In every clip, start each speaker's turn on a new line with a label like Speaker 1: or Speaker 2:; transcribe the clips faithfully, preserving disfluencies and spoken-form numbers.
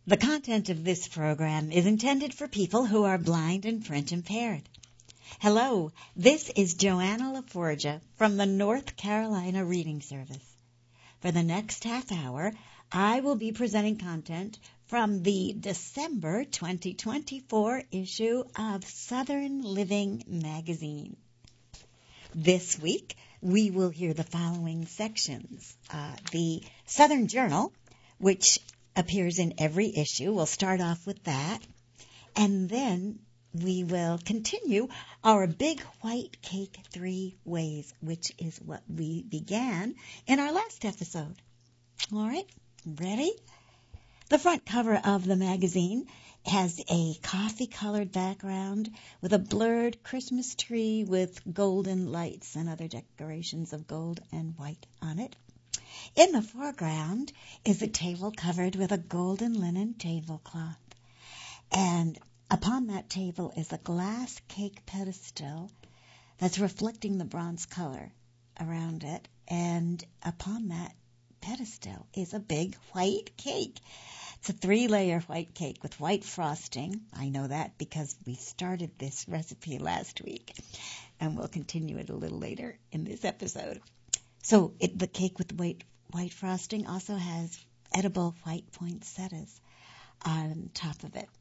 Speaker 1: The content of this program is intended for people who are blind and print impaired. Hello, this is Joanna LaForgia from the North Carolina Reading Service. For the next half hour, I will be presenting content from the December twenty twenty-four issue of Southern Living magazine. This week, we will hear the following sections. Uh, the Southern Journal, which appears in every issue. We'll start off with that. And then we will continue our Big White Cake Three Ways, which is what we began in our last episode. All right, ready? The front cover of the magazine has a coffee-colored background with a blurred Christmas tree with golden lights and other decorations of gold and white on it. In the foreground is a table covered with a golden linen tablecloth, and upon that table is a glass cake pedestal that's reflecting the bronze color around it, and upon that pedestal is a big white cake. It's a three-layer white cake with white frosting. I know that because we started this recipe last week, and we'll continue it a little later in this episode. So it, the cake with white, white frosting also has edible white poinsettias on top of it.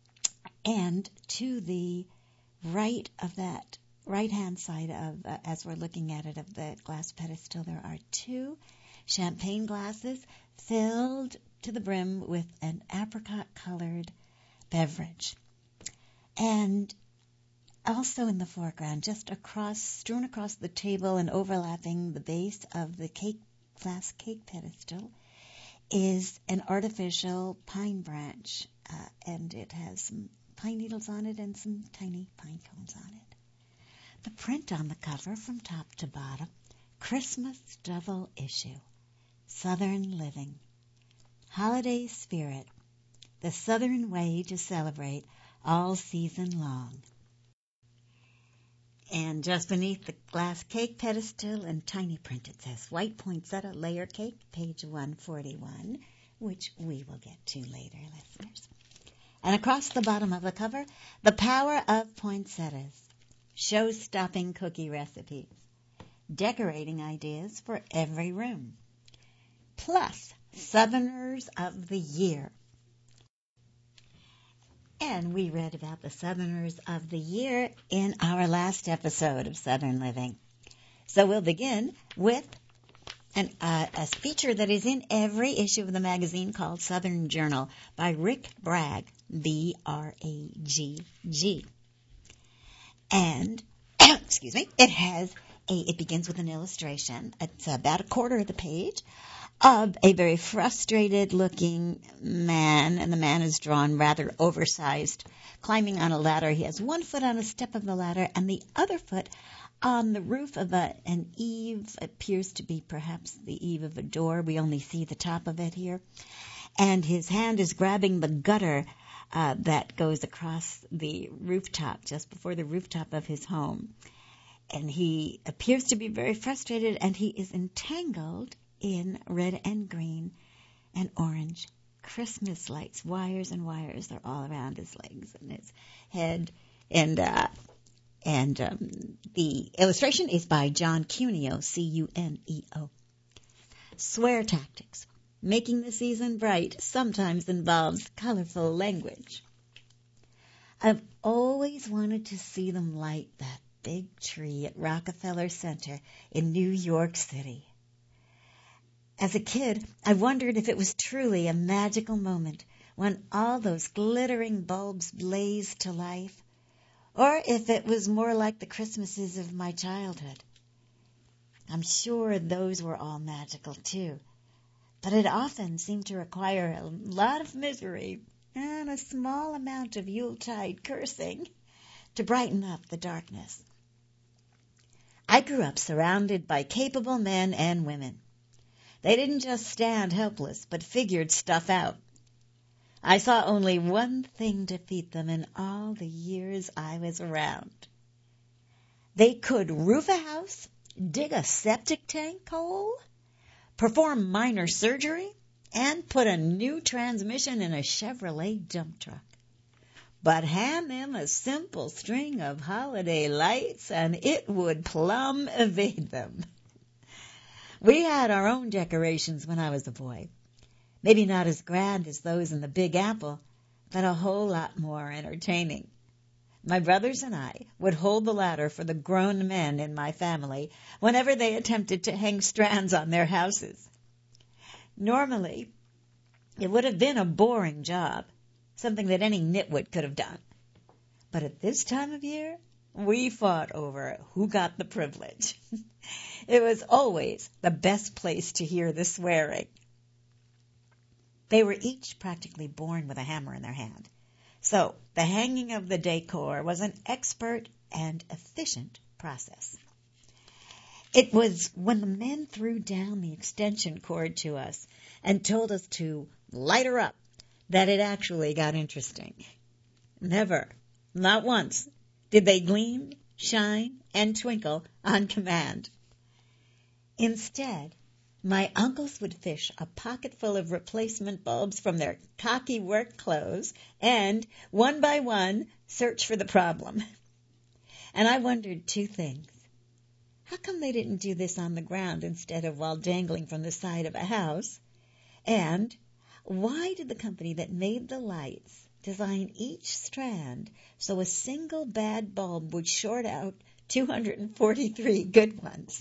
Speaker 1: And to the right of that, right-hand side of, uh, as we're looking at it, of the glass pedestal, there are two champagne glasses filled to the brim with an apricot-colored beverage. And also in the foreground, just across, strewn across the table and overlapping the base of the cake, glass cake pedestal, is an artificial pine branch, uh, and it has some pine needles on it and some tiny pine cones on it. The print on the cover from top to bottom, Christmas double issue, Southern Living, Holiday Spirit, the Southern way to celebrate all season long. And just beneath the glass cake pedestal in tiny print, it says White Poinsettia Layer Cake, page one forty-one, which we will get to later, listeners. And across the bottom of the cover, The Power of Poinsettias, show-stopping cookie recipes, decorating ideas for every room, plus Southerners of the Year. And we read about the Southerners of the Year in our last episode of Southern Living. So we'll begin with an, uh, a feature that is in every issue of the magazine called Southern Journal by Rick Bragg, B R A G G. And, excuse me, it has a, it begins with an illustration. It's about a quarter of the page of a very frustrated-looking man, and the man is drawn rather oversized, climbing on a ladder. He has one foot on a step of the ladder and the other foot on the roof of a, an eave. It appears to be perhaps the eave of a door. We only see the top of it here. And his hand is grabbing the gutter uh, that goes across the rooftop, just before the rooftop of his home. And he appears to be very frustrated, and he is entangled in red and green and orange Christmas lights, wires and wires. They're all around his legs and his head. And uh, and um, the illustration is by John Cuneo, C U N E O. Swear tactics. Making the season bright sometimes involves colorful language. I've always wanted to see them light that big tree at Rockefeller Center in New York City. As a kid, I wondered if it was truly a magical moment when all those glittering bulbs blazed to life, or if it was more like the Christmases of my childhood. I'm sure those were all magical too, but it often seemed to require a lot of misery and a small amount of Yuletide cursing to brighten up the darkness. I grew up surrounded by capable men and women. They didn't just stand helpless, but figured stuff out. I saw only one thing defeat them in all the years I was around. They could roof a house, dig a septic tank hole, perform minor surgery, and put a new transmission in a Chevrolet dump truck. But hand them a simple string of holiday lights and it would plumb evade them. We had our own decorations when I was a boy. Maybe not as grand as those in the Big Apple, but a whole lot more entertaining. My brothers and I would hold the ladder for the grown men in my family whenever they attempted to hang strands on their houses. Normally, it would have been a boring job, something that any nitwit could have done. But at this time of year, we fought over who got the privilege. It was always the best place to hear the swearing. They were each practically born with a hammer in their hand. So the hanging of the decor was an expert and efficient process. It was when the men threw down the extension cord to us and told us to light her up that it actually got interesting. Never, not once, did they gleam, shine, and twinkle on command. Instead, my uncles would fish a pocket full of replacement bulbs from their cocky work clothes and, one by one, search for the problem. And I wondered two things. How come they didn't do this on the ground instead of while dangling from the side of a house? And why did the company that made the lights design each strand so a single bad bulb would short out two hundred forty-three good ones?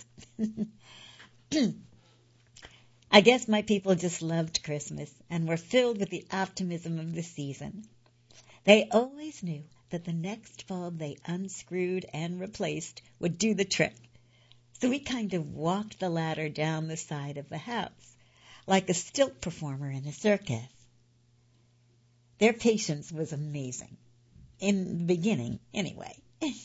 Speaker 1: I guess my people just loved Christmas and were filled with the optimism of the season. They always knew that the next bulb they unscrewed and replaced would do the trick. So we kind of walked the ladder down the side of the house, like a stilt performer in a circus. Their patience was amazing. In the beginning, anyway.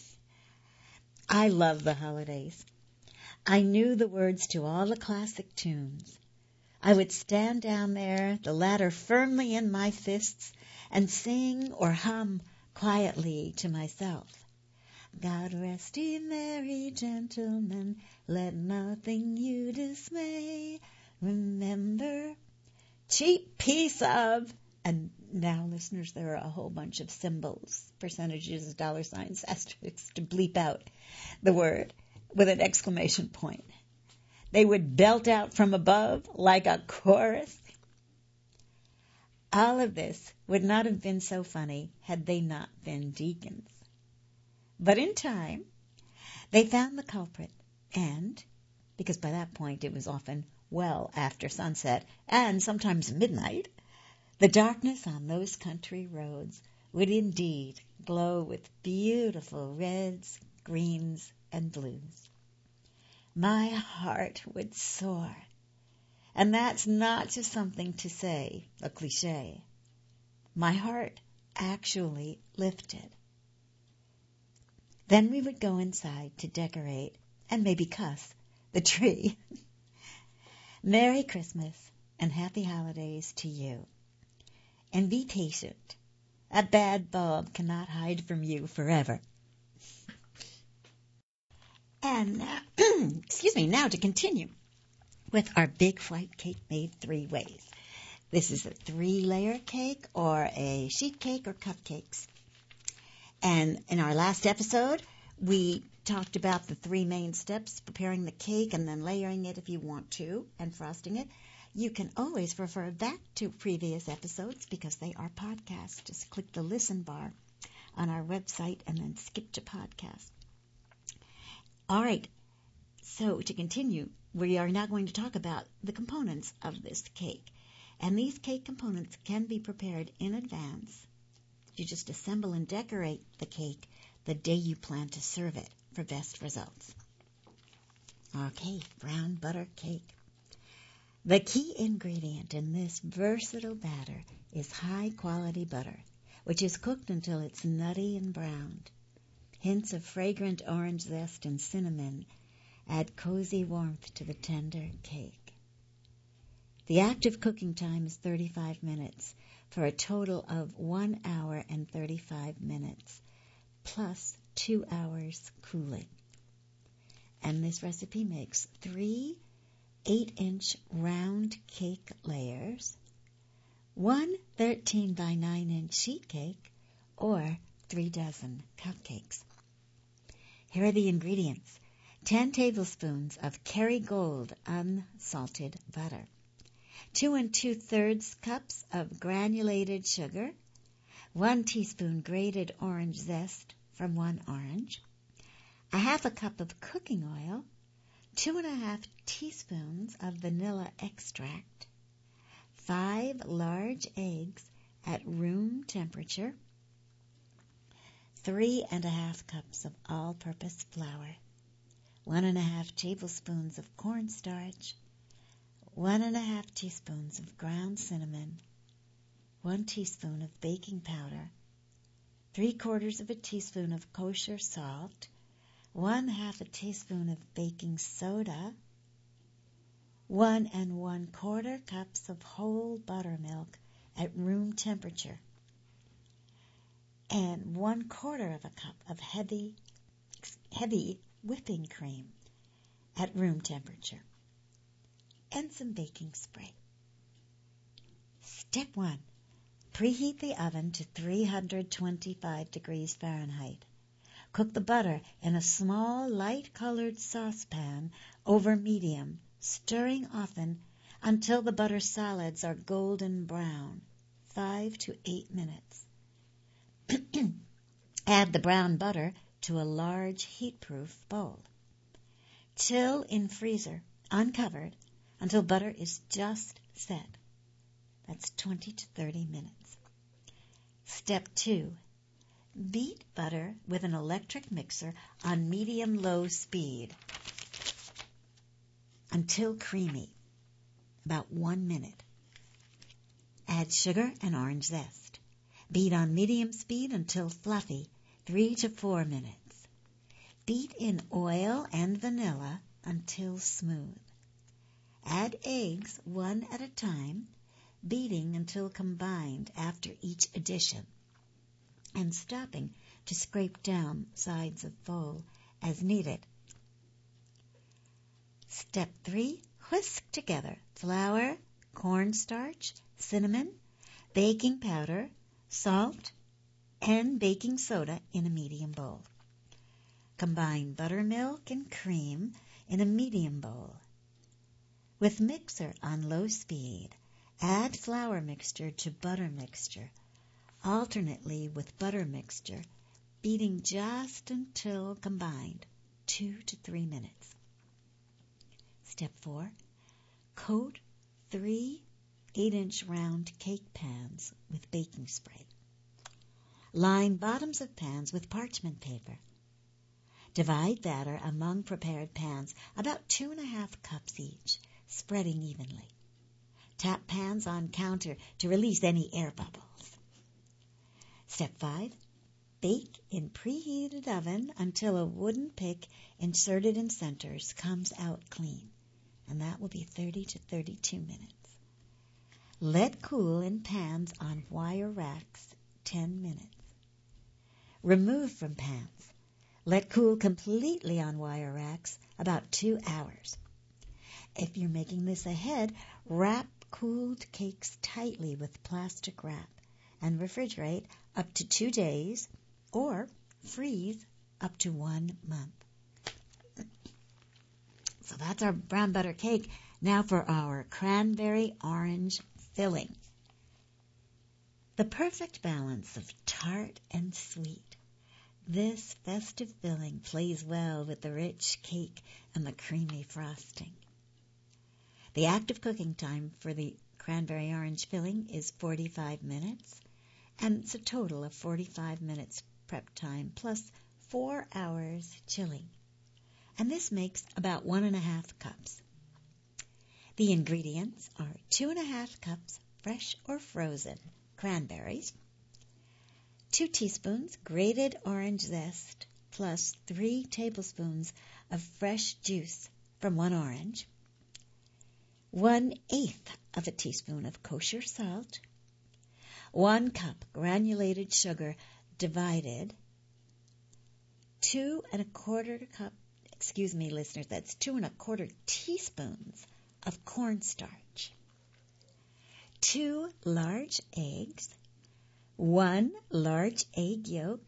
Speaker 1: I love the holidays. I knew the words to all the classic tunes. I would stand down there, the ladder firmly in my fists, and sing or hum quietly to myself. God rest ye merry gentlemen, let nothing you dismay. Remember, cheap piece of, and now, listeners, there are a whole bunch of symbols, percentages, dollar signs, asterisks to bleep out the word with an exclamation point. They would belt out from above like a chorus. All of this would not have been so funny had they not been deacons. But in time, they found the culprit, and, because by that point it was often well after sunset, and sometimes midnight, the darkness on those country roads would indeed glow with beautiful reds, greens, and blues. My heart would soar. And that's not just something to say, a cliche. My heart actually lifted. Then we would go inside to decorate and maybe cuss the tree. Merry Christmas and happy holidays to you. And be patient. A bad bulb cannot hide from you forever. And now, excuse me, now to continue with our big flight cake made three ways. This is a three-layer cake or a sheet cake or cupcakes. And in our last episode, we talked about the three main steps, preparing the cake and then layering it if you want to, and frosting it. You can always refer back to previous episodes because they are podcasts. Just click the listen bar on our website and then skip to podcast. All right, so to continue, we are now going to talk about the components of this cake. And these cake components can be prepared in advance. You just assemble and decorate the cake the day you plan to serve it for best results. Okay, brown butter cake. The key ingredient in this versatile batter is high-quality butter, which is cooked until it's nutty and browned. Hints of fragrant orange zest and cinnamon add cozy warmth to the tender cake. The active cooking time is thirty-five minutes for a total of one hour and thirty-five minutes, plus two hours cooling. And this recipe makes three eight-inch round cake layers, one thirteen by nine-inch sheet cake, or three dozen cupcakes. Here are the ingredients. ten tablespoons of Kerrygold unsalted butter, two and two-thirds cups of granulated sugar, one teaspoon grated orange zest from one orange, a half a cup of cooking oil, two and a half teaspoons of vanilla extract, five large eggs at room temperature, three and a half cups of all-purpose flour, one and a half tablespoons of cornstarch, one and a half teaspoons of ground cinnamon, one teaspoon of baking powder, three quarters of a teaspoon of kosher salt, one half a teaspoon of baking soda, one and one quarter cups of whole buttermilk at room temperature, and one quarter of a cup of heavy, heavy whipping cream at room temperature, and some baking spray. Step one. Preheat the oven to three hundred twenty-five degrees Fahrenheit. Cook the butter in a small, light-colored saucepan over medium, stirring often until the butter solids are golden brown, five to eight minutes. Add the brown butter to a large heat-proof bowl. Chill in freezer, uncovered, until butter is just set. That's twenty to thirty minutes. Step two. Beat butter with an electric mixer on medium-low speed until creamy, about one minute. Add sugar and orange zest. Beat on medium speed until fluffy, three to four minutes. Beat in oil and vanilla until smooth. Add eggs one at a time, beating until combined after each addition, and stopping to scrape down sides of bowl as needed. Step three. Whisk together flour, cornstarch, cinnamon, baking powder, salt, and baking soda in a medium bowl. Combine buttermilk and cream in a medium bowl. With mixer on low speed, add flour mixture to butter mixture, alternately with butter mixture, beating just until combined, two to three minutes. Step four. Coat three eight-inch round cake pans with baking spray. Line bottoms of pans with parchment paper. Divide batter among prepared pans, about two and a half cups each, spreading evenly. Tap pans on counter to release any air bubbles. Step five. Bake in preheated oven until a wooden pick inserted in centers comes out clean, and that will be thirty to thirty-two minutes. Let cool in pans on wire racks ten minutes. Remove from pans. Let cool completely on wire racks about two hours. If you're making this ahead, wrap cooled cakes tightly with plastic wrap and refrigerate up to two days or freeze up to one month. So that's our brown butter cake. Now for our cranberry orange filling. The perfect balance of tart and sweet. This festive filling plays well with the rich cake and the creamy frosting. The active cooking time for the cranberry orange filling is forty-five minutes, and it's a total of forty-five minutes prep time plus four hours chilling. And this makes about one and a half cups. The ingredients are two and a half cups fresh or frozen cranberries, two teaspoons grated orange zest, plus three tablespoons of fresh juice from one orange, one-eighth of a teaspoon of kosher salt, one cup granulated sugar divided, two and a quarter cup, excuse me, listeners, that's two and a quarter teaspoons of cornstarch, two large eggs, one large egg yolk,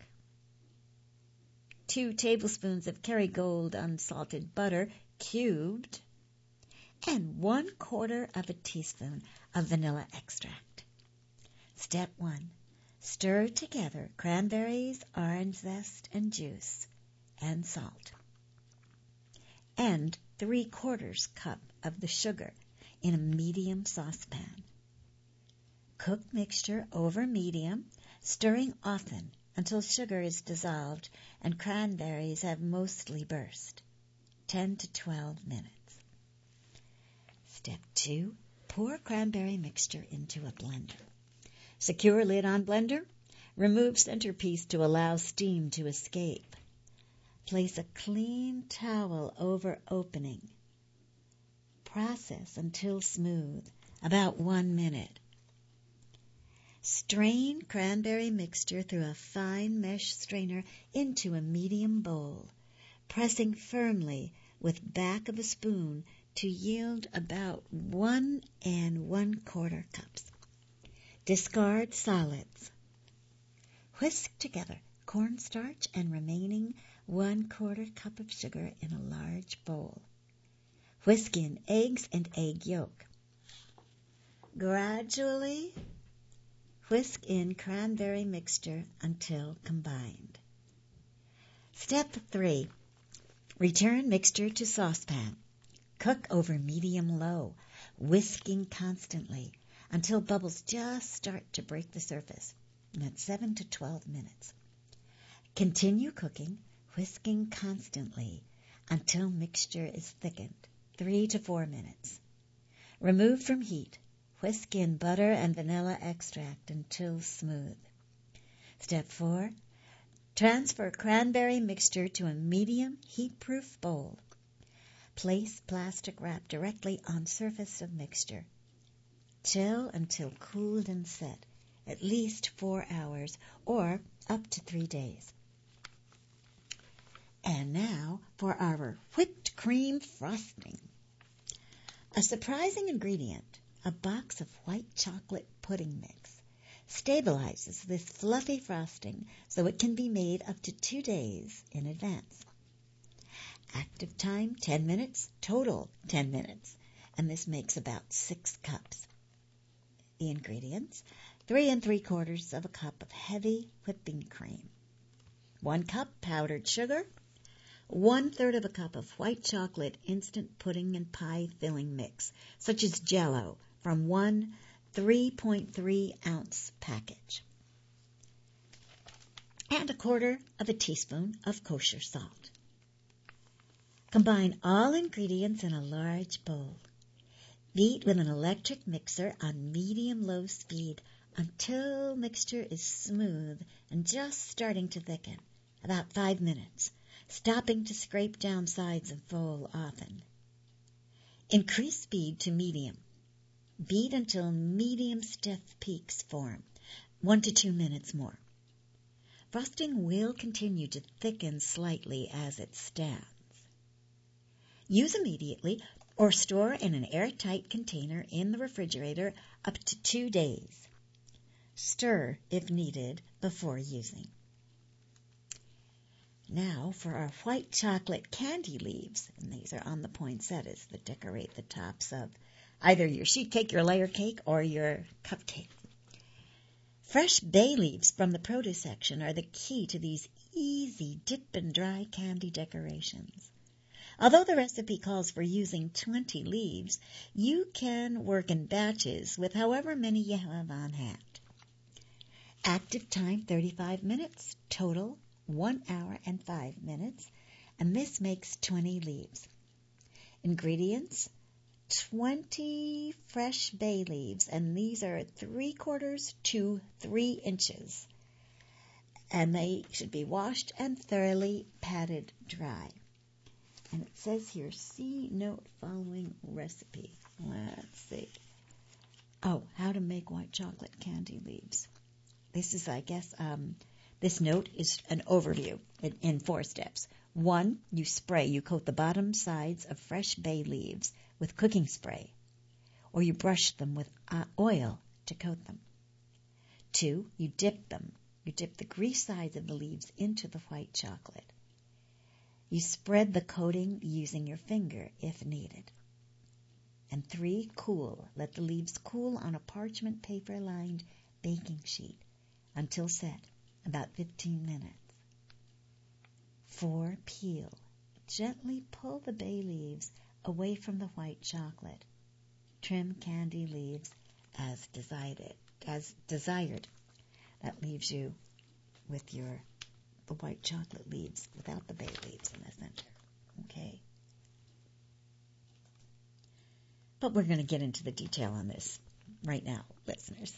Speaker 1: two tablespoons of Kerrygold unsalted butter cubed, and one quarter of a teaspoon of vanilla extract. Step one. Stir together cranberries, orange zest and juice, and salt, and three quarters cup of the sugar in a medium saucepan. Cook mixture over medium, stirring often until sugar is dissolved and cranberries have mostly burst. ten to twelve minutes. Step two. Pour cranberry mixture into a blender. Secure lid on blender. Remove centerpiece to allow steam to escape. Place a clean towel over opening. Process until smooth, about one minute. Strain cranberry mixture through a fine mesh strainer into a medium bowl, pressing firmly with back of a spoon to yield about one and one quarter cups. Discard solids. Whisk together cornstarch and remaining one quarter cup of sugar in a large bowl. Whisk in eggs and egg yolk. Gradually whisk in cranberry mixture until combined. Step three. Return mixture to saucepan. Cook over medium-low, whisking constantly until bubbles just start to break the surface. That's seven to twelve minutes. Continue cooking, whisking constantly until mixture is thickened, three to four minutes. Remove from heat. Whisk in butter and vanilla extract until smooth. Step four. Transfer cranberry mixture to a medium heat-proof bowl. Place plastic wrap directly on surface of mixture. Chill until cooled and set, at least four hours or up to three days. And now for our whipped cream frosting. A surprising ingredient, a box of white chocolate pudding mix, stabilizes this fluffy frosting so it can be made up to two days in advance. Active time ten minutes, total ten minutes, and this makes about six cups. The ingredients: three and three quarters of a cup of heavy whipping cream, one cup powdered sugar, one third of a cup of white chocolate instant pudding and pie filling mix, such as Jell-O, from one three point three ounce package, and a quarter of a teaspoon of kosher salt. Combine all ingredients in a large bowl. Beat with an electric mixer on medium-low speed until mixture is smooth and just starting to thicken, about five minutes, stopping to scrape down sides of bowl often. Increase speed to medium. Beat until medium stiff peaks form, one to two minutes more. Frosting will continue to thicken slightly as it stands. Use immediately or store in an airtight container in the refrigerator up to two days. Stir if needed before using. Now for our white chocolate candy leaves, and these are on the poinsettias that decorate the tops of either your sheet cake, your layer cake, or your cupcake. Fresh bay leaves from the produce section are the key to these easy dip and dry candy decorations. Although the recipe calls for using twenty leaves, you can work in batches with however many you have on hand. Active time thirty-five minutes, total one hour and five minutes, and this makes twenty leaves. Ingredients: twenty fresh bay leaves, and these are three quarters to three inches, and they should be washed and thoroughly patted dry. And it says here, see note following recipe. Let's see. Oh, how to make white chocolate candy leaves. This is, I guess, um, this note is an overview in, in four steps. One, you spray, you coat the bottom sides of fresh bay leaves with cooking spray, or you brush them with uh, oil to coat them. Two, you dip them. You dip the grease sides of the leaves into the white chocolate. You spread the coating using your finger if needed. And three, cool. Let the leaves cool on a parchment paper-lined baking sheet until set, about fifteen minutes. Four, peel. Gently pull the bay leaves away from the white chocolate. Trim candy leaves as desired. As desired. That leaves you with your the white chocolate leaves without the bay leaves in the center. Okay. But we're going to get into the detail on this right now, listeners.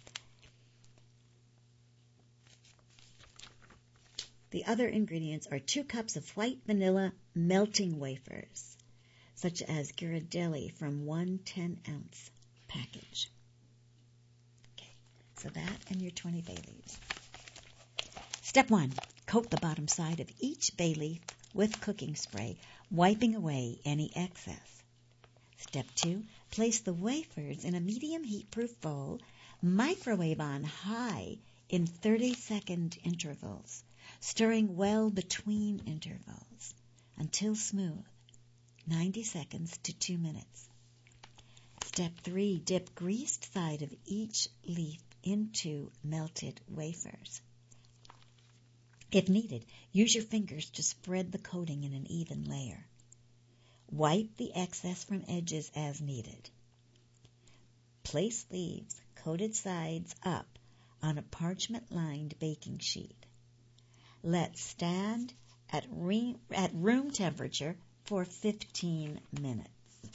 Speaker 1: The other ingredients are two cups of white vanilla melting wafers, such as Ghirardelli from one ten-ounce package. Okay, so that and your twenty bay leaves. Step one, coat the bottom side of each bay leaf with cooking spray, wiping away any excess. Step two, place the wafers in a medium heat-proof bowl, microwave on high in thirty-second intervals, stirring well between intervals until smooth, ninety seconds to two minutes. Step three, dip greased side of each leaf into melted wafers. If needed, use your fingers to spread the coating in an even layer. Wipe the excess from edges as needed. Place leaves, coated sides up, on a parchment-lined baking sheet. Let stand at, re- at room temperature for fifteen minutes.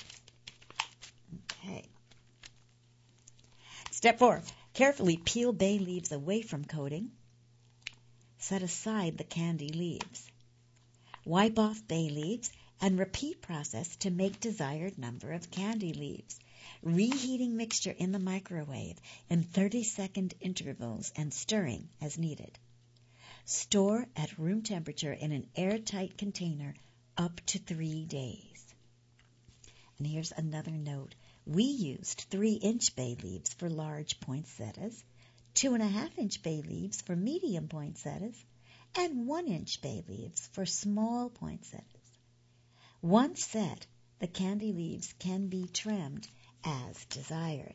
Speaker 1: Okay. Step four, carefully peel bay leaves away from coating. Set aside the candy leaves. Wipe off bay leaves and repeat process to make desired number of candy leaves, reheating mixture in the microwave in thirty-second intervals and stirring as needed. Store at room temperature in an airtight container up to three days. And here's another note. We used three-inch bay leaves for large poinsettias, two-and-a-half-inch bay leaves for medium poinsettias, and one-inch bay leaves for small poinsettias. Once set, the candy leaves can be trimmed as desired.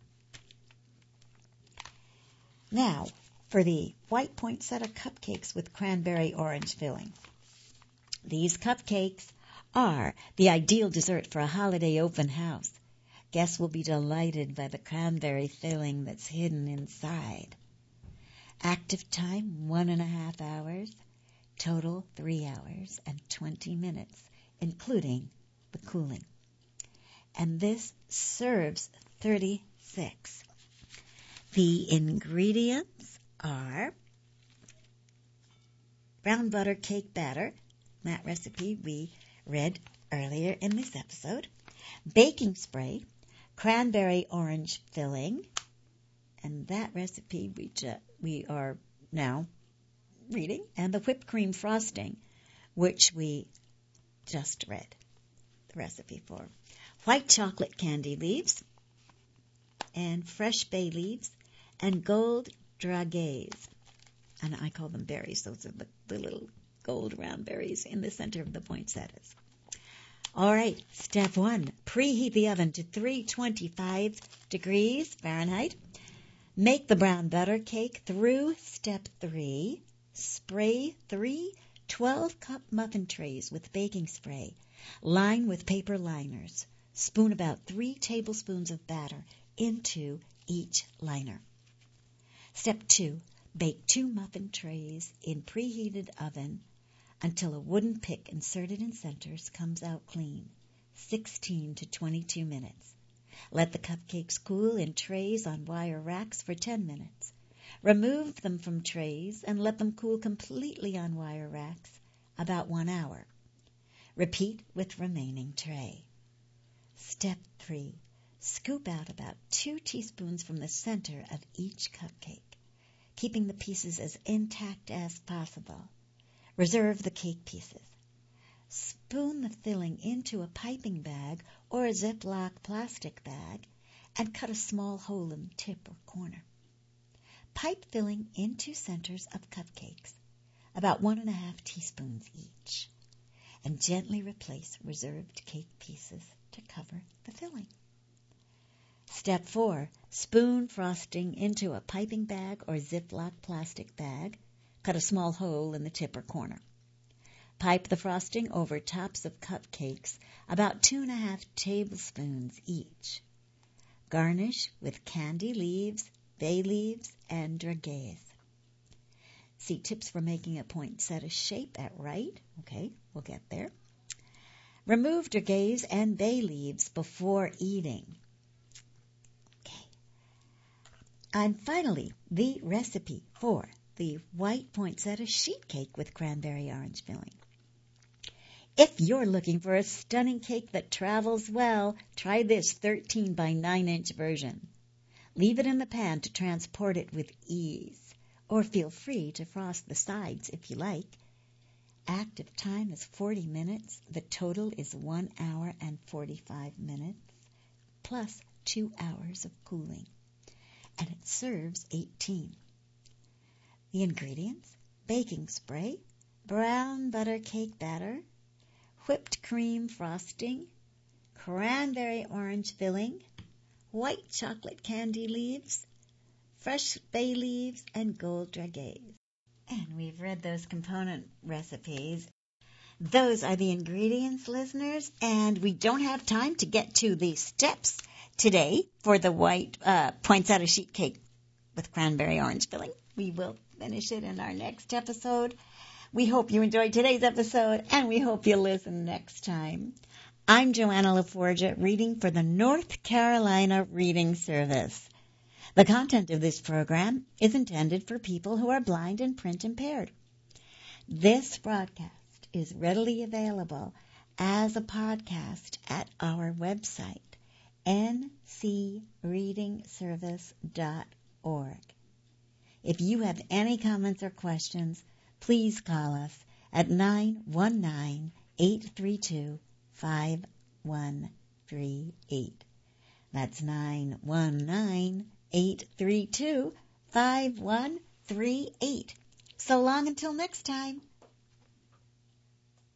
Speaker 1: Now, for the white poinsettia cupcakes with cranberry orange filling. These cupcakes are the ideal dessert for a holiday open house. Guests will be delighted by the cranberry filling that's hidden inside. Active time, one and a half hours. Total, three hours and twenty minutes, including the cooling. And this serves thirty-six. The ingredients are brown butter cake batter, that recipe we read earlier in this episode, baking spray, cranberry orange filling, and that recipe we ju- we are now reading, and the whipped cream frosting, which we just read the recipe for. White chocolate candy leaves, and fresh bay leaves, and gold dragees. And I call them berries. Those are the, the little gold round berries in the center of the poinsettias. All right, step one, preheat the oven to three hundred twenty-five degrees Fahrenheit. Make the brown butter cake through step three. Spray three twelve-cup muffin trays with baking spray. Line with paper liners. Spoon about three tablespoons of batter into each liner. Step two, bake two muffin trays in preheated oven until a wooden pick inserted in centers comes out clean, sixteen to twenty-two minutes. Let the cupcakes cool in trays on wire racks for ten minutes. Remove them from trays and let them cool completely on wire racks about one hour. Repeat with remaining tray. Step three, scoop out about two teaspoons from the center of each cupcake, keeping the pieces as intact as possible. Reserve the cake pieces. Spoon the filling into a piping bag or a Ziploc plastic bag and cut a small hole in the tip or corner. Pipe filling into centers of cupcakes, about one and a half teaspoons each, and gently replace reserved cake pieces to cover the filling. Step four. Spoon frosting into a piping bag or Ziploc plastic bag. Cut a small hole in the tip or corner. Pipe the frosting over tops of cupcakes, about two and a half tablespoons each. Garnish with candy leaves, bay leaves, and dragees. See tips for making a poinsettia shape at right. Okay, we'll get there. Remove dragees and bay leaves before eating. Okay. And finally, the recipe for the white poinsettia sheet cake with cranberry orange filling. If you're looking for a stunning cake that travels well, try this thirteen by nine inch version. Leave it in the pan to transport it with ease, or feel free to frost the sides if you like. Active time is forty minutes. The total is one hour and forty-five minutes, plus two hours of cooling. And it serves eighteen. The ingredients: baking spray, brown butter cake batter, whipped cream frosting, cranberry orange filling, white chocolate candy leaves, fresh bay leaves, and gold dragees. And we've read those component recipes. Those are the ingredients, listeners, and we don't have time to get to the steps today for the white uh, poinsettia sheet cake with cranberry orange filling. We will finish it in our next episode. We hope you enjoyed today's episode, and we hope you'll listen next time. I'm Joanna LaForgia, reading for the North Carolina Reading Service. The content of this program is intended for people who are blind and print impaired. This broadcast is readily available as a podcast at our website, n c reading service dot org. If you have any comments or questions, please call us at nine one nine, eight three two, five one three eight. That's nine one nine, eight three two, five one three eight. So long until next time.